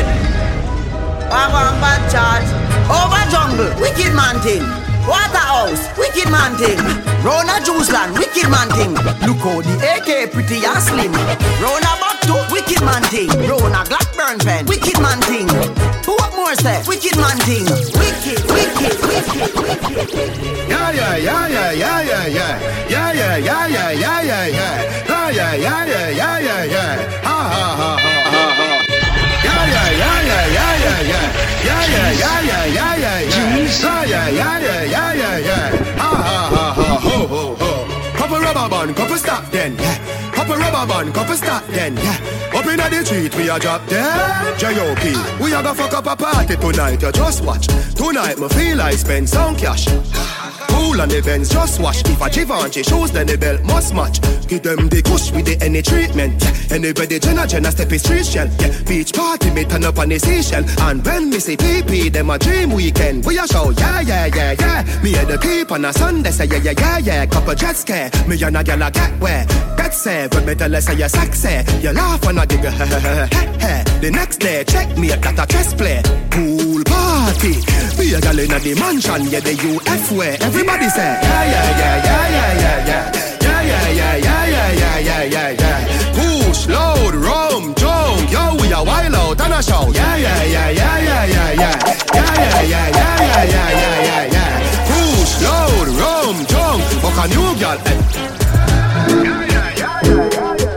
I want bad charge. Over jungle, wicked man thing. Waterhouse, wicked man thing. Rona Juice Land, wicked man thing. Look how the A K pretty and slim. Rona Bacto, wicked man thing. Rona Blackburn pen, wicked man thing. What more say? Wicked man thing. Wicked, wicked, wicked, wicked. Yeah, yeah, yeah, yeah, yeah, yeah, yeah. Yeah, yeah, yeah, yeah, yeah, yeah, yeah. Yeah, yeah, yeah, yeah, yeah, yeah, yeah. Ha, ha, ha, ha, ha, ha. Yeah, yeah, yeah, yeah, yeah, yeah, yeah. Yeah, yeah, yeah, yeah, yeah, yeah, yeah. Yeah, yeah, yeah, yeah, yeah, yeah, yeah. Ha, ha, ha, ha, ho, ho, ho. Couple rubber band, couple stop then, yeah. Couple rubber band, couple stop then, yeah. Up inna the street, we a drop dead. J O P, we a go fuck up a party tonight. You just watch. Tonight, me feel I spend some cash. Cool on the Benz, just watch. If a Givenchy shoes, then the belt must match. Give them the kush with the any treatment. Yeah. Anybody Jenna Jenna step in street shell. Yeah. Beach party, me turn up on the seashell. And when me say P P, them a dream weekend. We a show, yeah, yeah, yeah, yeah. Me at the keep on a Sunday, say yeah, yeah, yeah, yeah. Couple jet scare, me and a gal a get where. Get say, when me tell her say you sexy. You laugh when I giggle, the next day, check me at that a chess play. Pool party, be a gal inna the mansion, yeah, the U F way. Everybody say, yeah, yeah, yeah, yeah, yeah, yeah, yeah. Yeah, yeah, yeah, yeah, yeah, yeah, yeah, yeah, yeah. Push, load, rum, jump, yo, we a wild out and a show. Yeah, yeah, yeah, yeah, yeah, yeah, yeah. Yeah, yeah, yeah, yeah, yeah, yeah, yeah, yeah, yeah. Push, load, rum, jump, fuck a new girl. Yeah, yeah, yeah, yeah, yeah.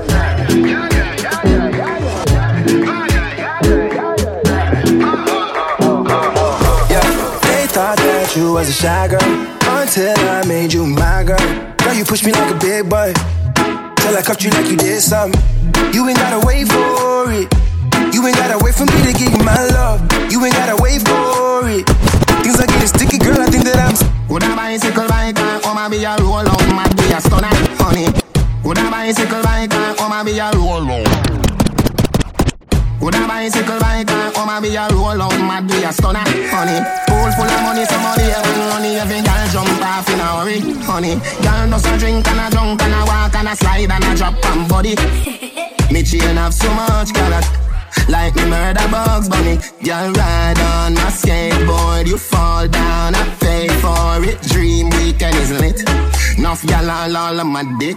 You was a shy girl until I made you my girl. Girl, you pushed me like a big boy till I cuffed you like you did something. You ain't gotta wait for it. You ain't gotta wait for me to give you my love. You ain't gotta wait for it. Things are getting sticky, girl. I think that I'm. Would a bicycle bike and oh my be a roll out, mad be a stunner, honey. Would a bicycle bike and oh my be a roll out. Would a bicycle bike and oh my be a roll out, mad be a stunner, honey. Pool full of money, somebody having money, every girl jump off in a hurry, honey. Girl does a drink and a drunk and a walk and a slide and a drop on body. Me chain have so much color, like me murder bugs bunny. Girl ride on my skateboard, you fall down, I pay for it. Dream weekend is lit, enough girl all all on my dick.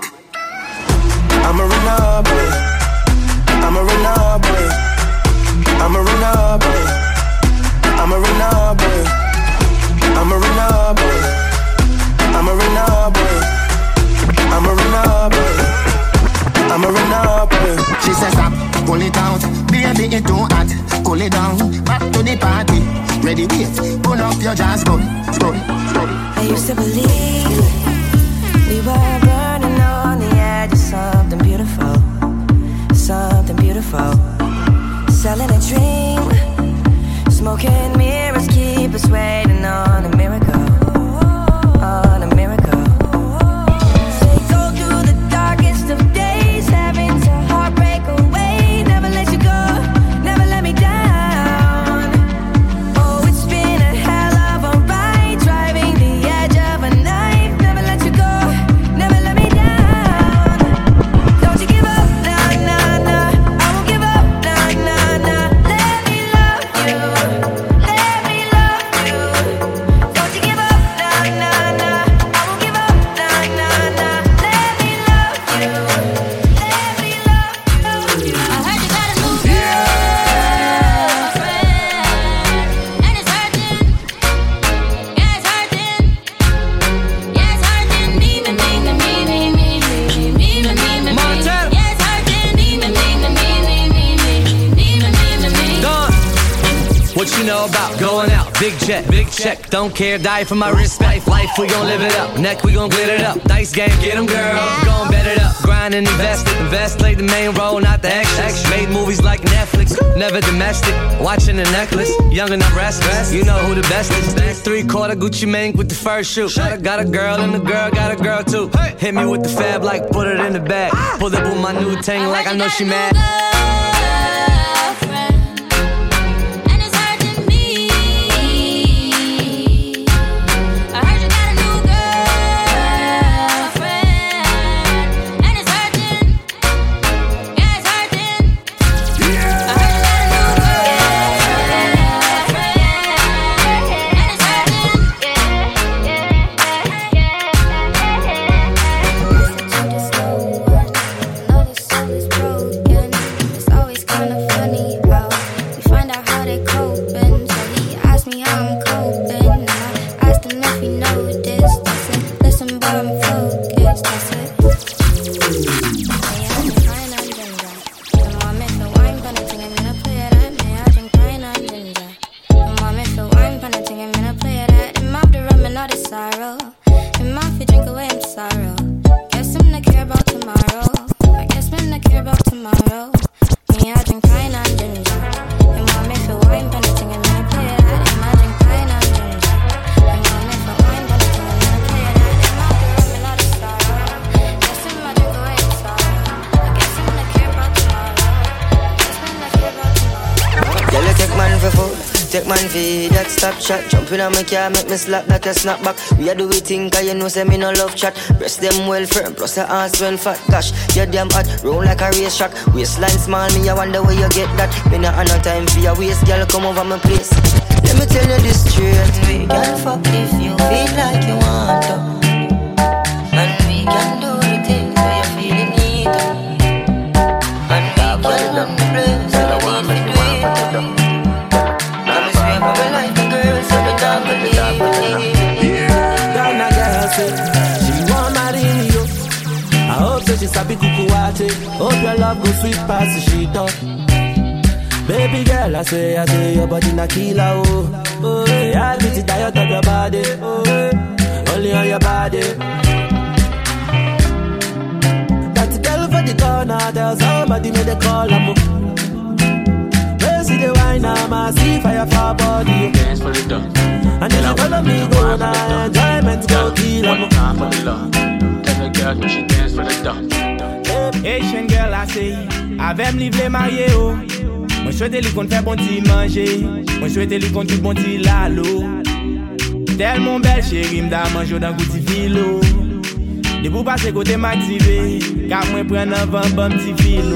I'm a runner boy, I'm a runner boy. I'm a runner boy. I'm a runner boy. I'm a runner boy. I'm a runner boy. I'm a runner boy. I'm a runner boy. She says stop, pull it out, baby it too hot. Cool it down, back to the party. Ready, wait, pull up your jazz, go, go, go. I used to believe we were burning on the edge of something beautiful, something beautiful. Selling a dream, smoking mirrors keep us waiting on a miracle, on a miracle. So you go through the darkest of days, having to heartbreak away. Never let you go, never let me down. Oh, it's been a hell of a ride, driving the edge of a knife. Never let you go, never let me down. Don't you give up, nah, nah, nah. I won't give up, nah, nah. Let me love you. What you know about going out? Big jet, big check. Don't care, die for my respect. Life, we gon' live it up. Neck, we gon' glitter it up. Dice game, get 'em, girl. Gon' bet it up. Grind and invest it. Invest, play the main role, not the extras. Made movies like Netflix. Never domestic. Watching the necklace. Young and I'm restless. You know who the best is. Three quarter Gucci Mane with the first shoe. Got a, got a girl and the girl got a girl too. Hit me with the fab like put it in the bag. Pull up with my new tank like I know she mad. Shot. Jumping on my car, make me slap that a snap back. We a do we think, cause you know say me no love chat. Breast them well firm, plus the ass well fat. Gosh, you damn hot, roll like a race track. Waistline small, me I wonder where you get that. Me not have no time for your waist, girl, come over my place. Let me tell you this straight. We can fuck if you feel like you want to. And we can do the things where you feel you need to. And we can run the place, so you need to do it. I'm a swear for my life. Ghana girl say she want marry me, yo. I hope that she sabi kukuwate. Hope your love go sweet past the sheet up. Baby girl, I say, I say your body na killer, oh. Oh, yeah, I beat it diet of your body, oh, yeah. Only on your body. That girl for the corner, there's somebody made a call, I'm see the wine, I'm see fire for body. Dance for the dog. And if you follow me, go now, enjoyment go kill. One time for the love. Tell the girl when she dance for the dog. Asian girl, I say, avec me livre marié, oh. Moi souhaite lui qu'on fait bon petit manger. Moi souhaite lui qu'on tout bon petit lalo. Tellement belle chérie, m'da manger dans goût petit filo. De vous passer côté m'activer, car moi prenne un vent bon petit filo.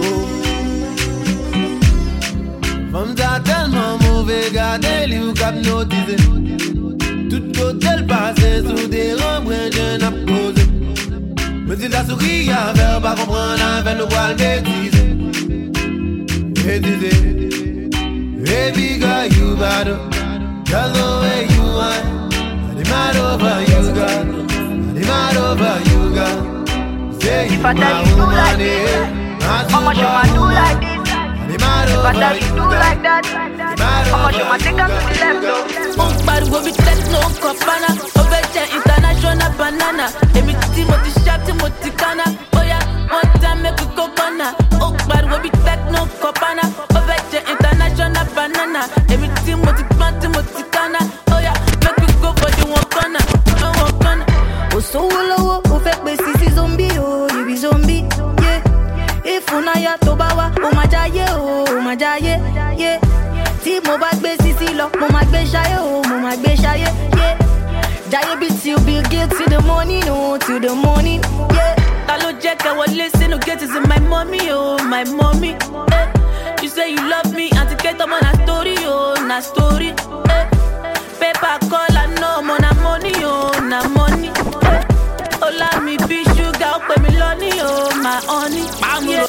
Femme ta tellement mauvais, gardez-lui ou cap notiser. Tout côté le passé, sous des rembrins, je n'ai pas posé. Mais si t'as souri à faire, pas comprendre, avec nous voir le bêtiser. Bêtiser. Baby girl, you better. Just the way you are. I'm mad over you, girl. I'm mad over you, girl. Say you if I tell you do like this, how much you might do like this? If I tell you do like that, how much you might take up to the left though? On parle go vite no copana, over international banana. Emi ti moti sharp ti moti kana. Oh yeah, one time make a coconut. On parle go vite no copana, over international banana. Emi ti moti moti moti kana. Oh yeah, make you go for the one corner, one corner. Oh so low, oh fake me si zombie, oh you be zombie, yeah. If unaya tobawa, oh my jaye, oh my jaye, yeah. Si mo ba gbe sisi lo, mo ma gbe shaye, oh mo ma gbe shaye, yeah. Jaye be till Bill Gates till the morning, oh till the morning, yeah. Hello Jack, I will listen to get is in my mommy, oh my mommy, eh. You say you love me, and to get them on a story, oh na story, eh. Paper call, I know, mo na money, oh na money, eh. Ola mi be sugar, pay me lonely, oh my honey, yeah.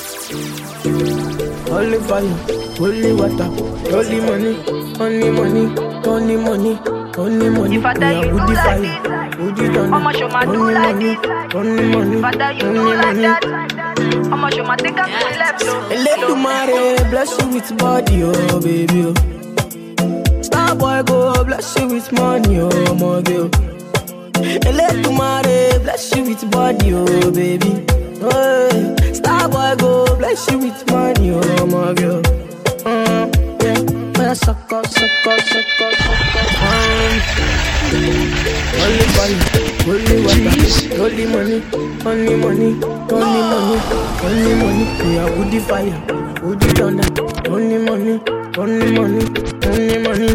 Only fire, only water, only money, only money, only money, only money. If I tell you do like this, how much you might do like this? Only money, if I tell you do like that, how much you might take up to the left? Let you marry, bless you with body, oh baby, oh. Star boy go bless you with money, oh my girl. Let tomorrow bless you with body, oh baby. Oh, Star boy go bless you with money, oh my girl. Mm, yeah, when I suck up, suck up, suck up, suck up. Um, only money, only water, only money, only money, only money, only money. We are with the fire, with the thunder. Only money, only money, only money.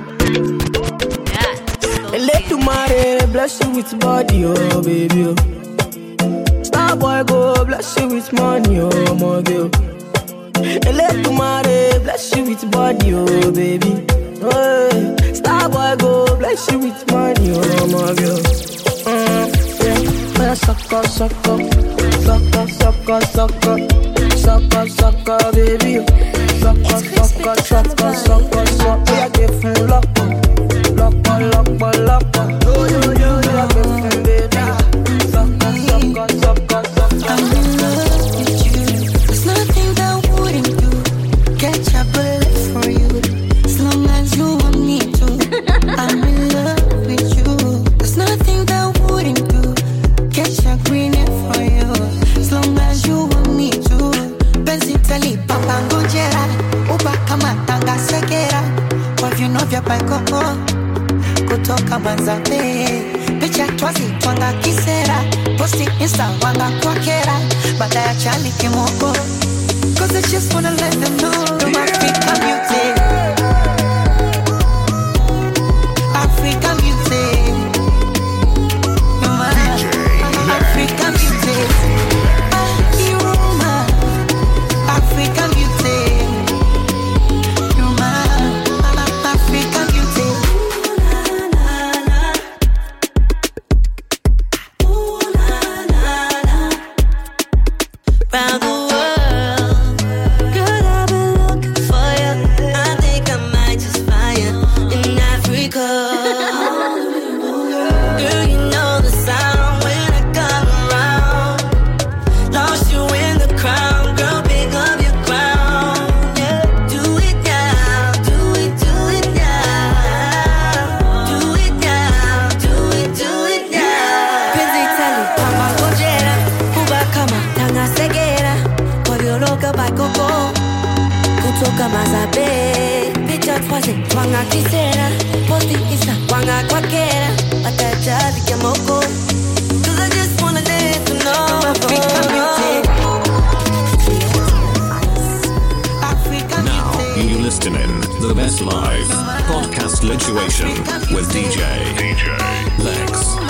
Let tomorrow bless you with body, oh baby. Oh. Star boy go bless you with money, oh my girl. Let tomorrow bless you with body, oh baby. Oh, Star boy go bless you with money, oh my girl. Mm, yeah, when I suck up, suck up, suck up, suck up, suck up, suck up, suck up, baby. Suck up, suck up, suck up, suck up, suck up. I get full lock up, lock up, lock up, lock up. Yo yo yo, I get full baby. Suck up, suck up, suck up, suck up. I'm in love with you. There's nothing that wouldn't do. Catch a bullet for you, as long as you want me to. I'm in love with you. There's nothing that wouldn't do. Catch a green for you, as long as you want me to. Pensi tali papa ngojera, uba kama tanga sekera. Kwa vino vya paikoko, kutoka Manzabe. Picha twazi twanga kisera, posti insta wanga kwa kera. Bada ya chali kimoko, cause I just wanna let them know I'm African beauty. African beauty. You're my African beauty. Ah, you're my African beauty. You're my African beauty. Round the world, girl, I've been looking for you. I think I might just find you in Africa. Girl, you know the sound when I come around. Lost you in the crowd, girl, pick up your crown. Yeah, do it now, do it, do it now. Do it now, do it, do it now. Penzi tali papa ngojera, uba kama tanga sekera. Kwa vyo loka paikoko, kutoka Manzabe. Picha twazi twanga kisera, posti insta wanga kwa kera. Bada jali kimoko, Cause I just wanna let you know I'm African beauty. African Now you listening the best live podcast lituation with D J D J Lex.